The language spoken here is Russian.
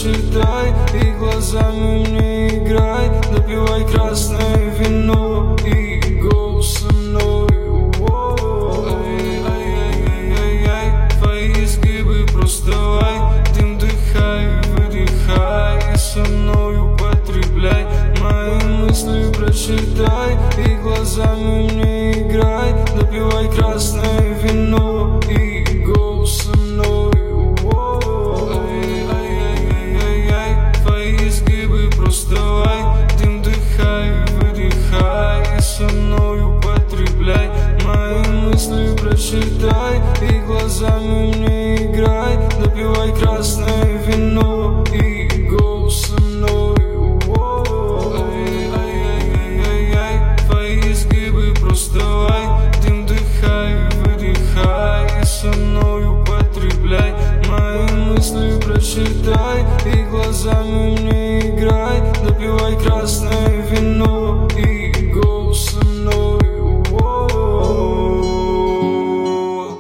прочитай и глазами мне играй. Допивай красное вино и go со мной. Твои изгибы просто лай. Дым дыхай, выдыхай и со мною потребляй. Мои мысли прочитай и глазами мне играй. Допивай красное вино и go со мной. Твои изгибы просто лай. Дым дыхай, выдыхай и со мною потребляй. Мои мысли прочитай и глазами мне играй. Допивай красное вино и go со мной. Твои изгибы просто лай. Дым дыхай, выдыхай и со мною потребляй. Мои мысли прочитай и глазами мне